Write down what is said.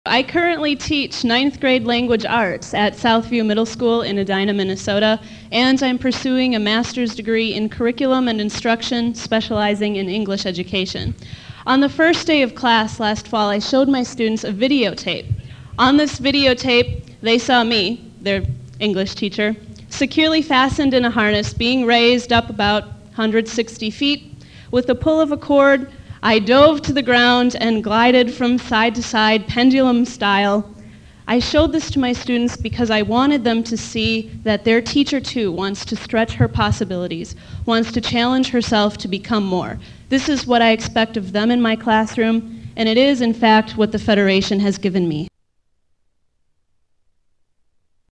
I currently teach 9th grade language arts at Southview Middle School in Edina, Minnesota, and I'm pursuing a master's degree in curriculum and instruction, specializing in English education. On the first day of class last fall, I showed my students a videotape. On this videotape, they saw me, their English teacher, securely fastened in a harness, being raised up about 160 feet. With the pull of a cord, I dove to the ground and glided from side to side, pendulum style. I showed this to my students because I wanted them to see that their teacher too wants to stretch her possibilities, wants to challenge herself to become more. This is what I expect of them in my classroom, and it is, in fact, what the Federation has given me.